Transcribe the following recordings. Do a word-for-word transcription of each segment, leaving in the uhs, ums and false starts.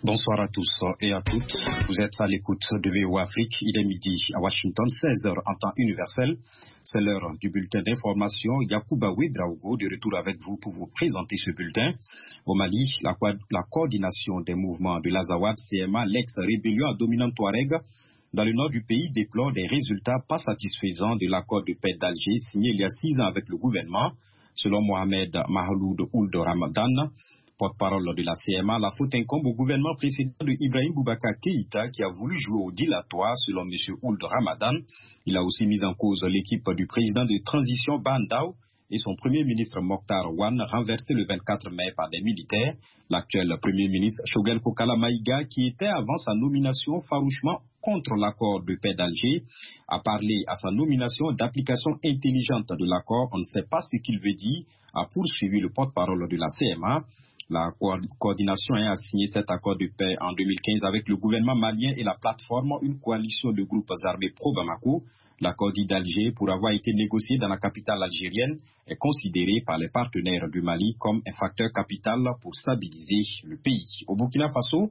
Bonsoir à tous et à toutes. Vous êtes à l'écoute de V O Afrique. Il est midi à Washington, seize heures en temps universel. C'est l'heure du bulletin d'information. Yacouba Ouedraogo de retour avec vous pour vous présenter ce bulletin. Au Mali, la, la coordination des mouvements de l'Azawad C M A, l'ex-rébellion à dominante Touareg, dans le nord du pays, déplore des résultats pas satisfaisants de l'accord de paix d'Alger signé il y a six ans avec le gouvernement. Selon Mohamed Mahaloud Ould Ramadan, porte-parole de la C M A, la faute incombe au gouvernement précédent de Ibrahim Boubacar Keïta qui a voulu jouer au dilatoire, selon M. Ould Ramadan. Il a aussi mis en cause l'équipe du président de transition Bandao et son premier ministre Mokhtar Wan, renversé le vingt-quatre mai par des militaires. L'actuel premier ministre Choguel Kokala Maïga, qui était avant sa nomination farouchement contre l'accord de paix d'Alger, a parlé à sa nomination d'application intelligente de l'accord. On ne sait pas ce qu'il veut dire, a poursuivi le porte-parole de la C M A. La coordination a signé cet accord de paix en deux mille quinze avec le gouvernement malien et la plateforme, une coalition de groupes armés pro-Bamako. L'accord dit d'Alger, pour avoir été négocié dans la capitale algérienne, est considéré par les partenaires du Mali comme un facteur capital pour stabiliser le pays. Au Burkina Faso,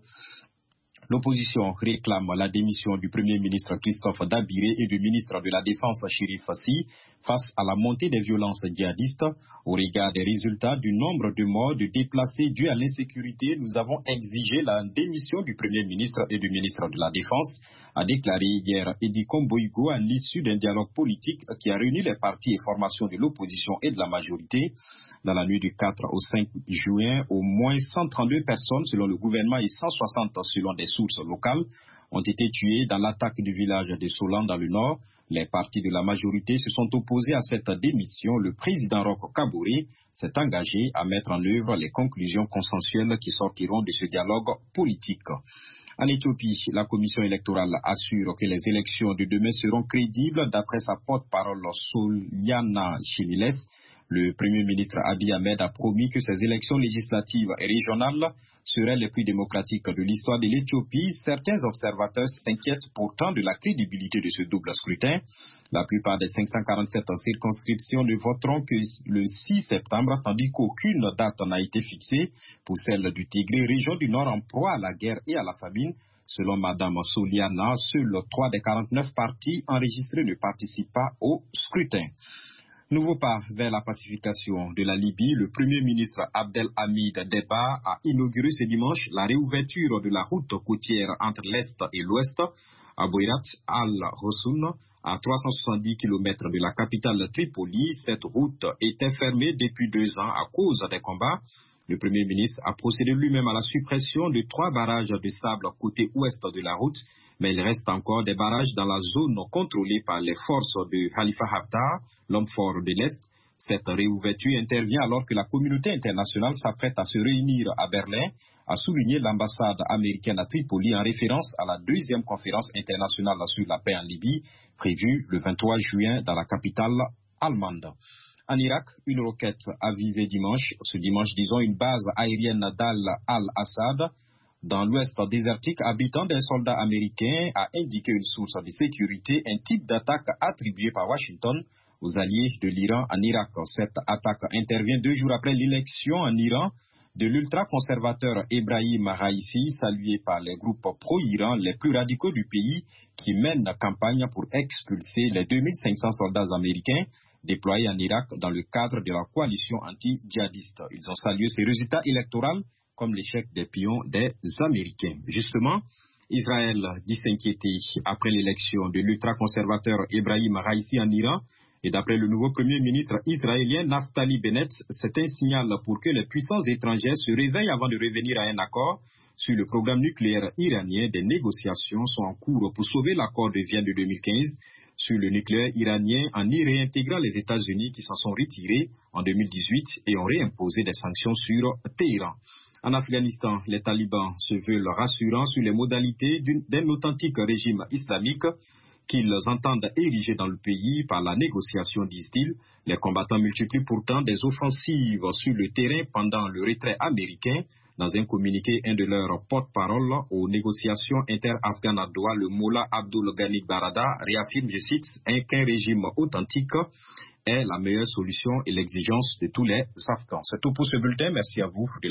l'opposition réclame la démission du Premier ministre Christophe Dabiré et du ministre de la Défense Chérif Fassi face à la montée des violences djihadistes. Au regard des résultats du nombre de morts, de déplacés dus à l'insécurité, nous avons exigé la démission du Premier ministre et du ministre de la Défense, a déclaré hier Edi Komboïgo à l'issue d'un dialogue politique qui a réuni les partis et formations de l'opposition et de la majorité. Dans la nuit du quatre au cinq juin, au moins cent trente-deux personnes selon le gouvernement et cent soixante selon des sources locales ont été tuées dans l'attaque du village de Solan dans le nord. Les partis de la majorité se sont opposés à cette démission. Le président Roch Kaboré s'est engagé à mettre en œuvre les conclusions consensuelles qui sortiront de ce dialogue politique. En Éthiopie, la commission électorale assure que les élections de demain seront crédibles d'après sa porte-parole Soliana Chimiles. Le Premier ministre Abiy Ahmed a promis que ces élections législatives et régionales seraient les plus démocratiques de l'histoire de l'Éthiopie. Certains observateurs s'inquiètent pourtant de la crédibilité de ce double scrutin. La plupart des cinq cent quarante-sept circonscriptions ne voteront que le six septembre, tandis qu'aucune date n'a été fixée pour celle du Tigré, région du Nord en proie à la guerre et à la famine. Selon Mme Soliana, seuls trois des quarante-neuf partis enregistrés ne participent pas au scrutin. Nouveau pas vers la pacification de la Libye, le Premier ministre Abdelhamid Debba a inauguré ce dimanche la réouverture de la route côtière entre l'Est et l'Ouest à Boïrat al-Rossoun, à trois cent soixante-dix kilomètres de la capitale Tripoli. Cette route était fermée depuis deux ans à cause des combats. Le Premier ministre a procédé lui-même à la suppression de trois barrages de sable côté ouest de la route, mais il reste encore des barrages dans la zone contrôlée par les forces de Khalifa Haftar, l'homme fort de l'Est. Cette réouverture intervient alors que la communauté internationale s'apprête à se réunir à Berlin, a souligné l'ambassade américaine à Tripoli en référence à la deuxième conférence internationale sur la paix en Libye, prévue le vingt-trois juin dans la capitale allemande. En Irak, une roquette a visé dimanche, ce dimanche disons, une base aérienne d'Al al-Assad dans l'ouest désertique habitant d'un soldat américain, a indiqué une source de sécurité, un type d'attaque attribué par Washington aux alliés de l'Iran en Irak. Cette attaque intervient deux jours après l'élection en Iran de l'ultra-conservateur Ebrahim Raïssi, salué par les groupes pro-Iran les plus radicaux du pays qui mènent la campagne pour expulser les deux mille cinq cents soldats américains déployés en Irak dans le cadre de la coalition anti-djihadiste. Ils ont salué ces résultats électoraux comme l'échec des pions des Américains. Justement, Israël dit s'inquiéter après l'élection de l'ultra-conservateur Ebrahim Raïssi en Iran. Et d'après le nouveau Premier ministre israélien Naftali Bennett, c'est un signal pour que les puissances étrangères se réveillent avant de revenir à un accord sur le programme nucléaire iranien. Des négociations sont en cours pour sauver l'accord de Vienne de deux mille quinze sur le nucléaire iranien en y réintégrant les États-Unis qui s'en sont retirés en deux mille dix-huit et ont réimposé des sanctions sur Téhéran. En Afghanistan, les talibans se veulent rassurants sur les modalités d'un authentique régime islamique qu'ils entendent ériger dans le pays par la négociation, disent-ils. Les combattants multiplient pourtant des offensives sur le terrain pendant le retrait américain. Dans un communiqué, un de leurs porte-parole aux négociations inter-afghanes à Doha, le Mollah Abdul Ghani Barada, réaffirme, je cite, qu'un régime authentique est la meilleure solution et l'exigence de tous les Afghans. C'est tout pour ce bulletin. Merci à vous.